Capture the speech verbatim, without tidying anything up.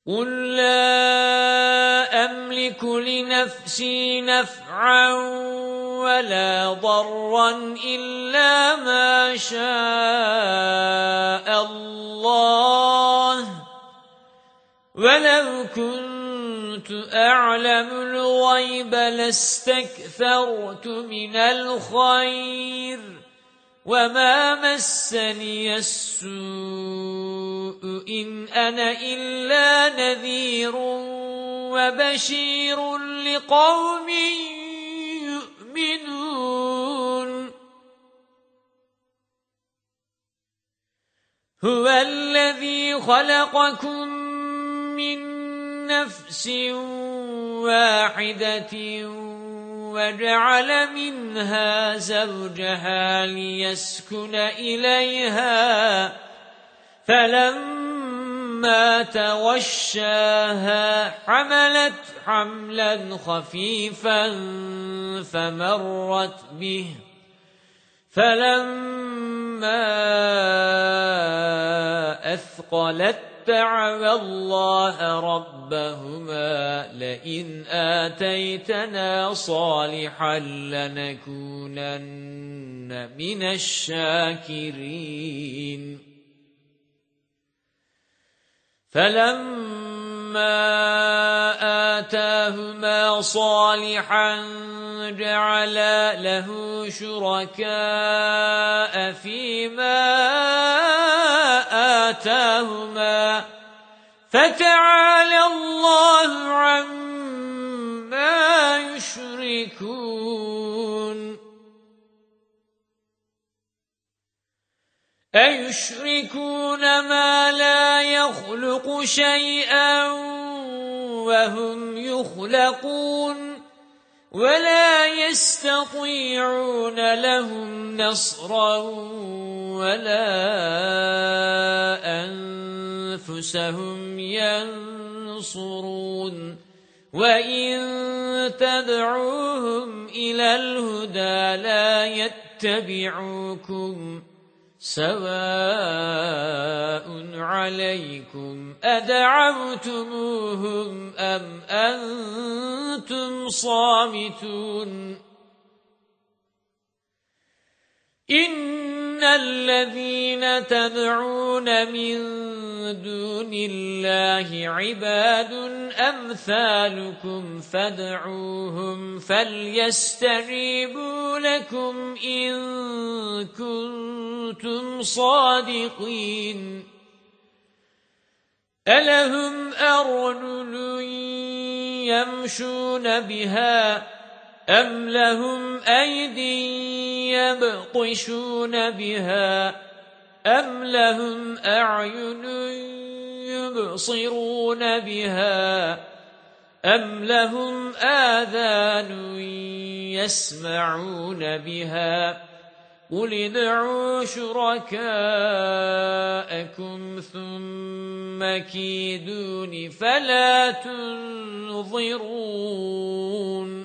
قُل لَّا أَمْلِكُ لِنَفْسِي نَفْعًا وَلَا ضَرًّا إِلَّا مَا شَاءَ اللَّهُ وَلَوْ كُنتُ أَعْلَمُ الْغَيْبَ لَاسْتَكْثَرْتُ مِنَ الْخَيْرِ وَمَا مَسَّنِيَ السُّوءُ إِنْ أَنَا إِلَّا نَذِيرٌ وَبَشِيرٌ لِقَوْمٍ يُؤْمِنُونَ هُوَ الَّذِي خَلَقَكُم مِّن نَّفْسٍ وَاحِدَةٍ وَجَعَلَ مِنْهَا زَوْجَهَا لِيَسْكُنَ إِلَيْهَا فَلَمَّا تَغَشَّاهَا حَمَلَتْ حَمْلًا خَفِيفًا فَمَرَّتْ بِهِ فَلَمَّا أَثْقَلَتْ دَعَوَا اللَّهَ رَبَّهُمَا لَئِنْ آتَيْتَنَا صَالِحًا لَّنَكُونَنَّ مِنَ الشَّاكِرِينَ فَلَمَّا آتَاهُمَا صَالِحًا جَعَلَا لَهُ شُرَكَاءَ فِيمَا آتَاهُمَا فَتَعَالَى اللَّهُ عَمَّا يُشْرِكُونَ أَيُشْرِكُونَ مَا لَا يَخْلُقُ شَيْئًا وَهُمْ يُخْلَقُونَ وَلَا يَسْتَطِيعُونَ لَهُمْ نَصْرًا وَلَا أَنفُسَهُمْ يَنصُرُونَ وَإِن تَدْعُوهُمْ إِلَى الْهُدَى لَا يَتَّبِعُوكُمْ سَوَاءٌ عَلَيْكُمْ أَدَعَوْتُمُوهُمْ أَمْ أَنْتُمْ صَامِتُونَ إِنَّ الَّذِينَ تَدْعُونَ مِن دُونِ اللَّهِ عِبَادٌ أَمْثَالُكُمْ فَادْعُوهُمْ فَلْيَسْتَجِيبُوا لَكُمْ إِن كُنتُمْ صَادِقِينَ أَلَهُمْ أَرْجُلٌ يَمْشُونَ بِهَا أَمْ لَهُمْ أَيْدٍ يَبْطِشُونَ بِهَا أَمْ لَهُمْ أَعْيُنٌ يُبْصِرُونَ بِهَا أَمْ لَهُمْ آذَانٌ يَسْمَعُونَ بِهَا قُلِ ادْعُوا شُرَكَاءَكُمْ ثُمَّ كِيدُونِ فَلَا تُنظِرُونَ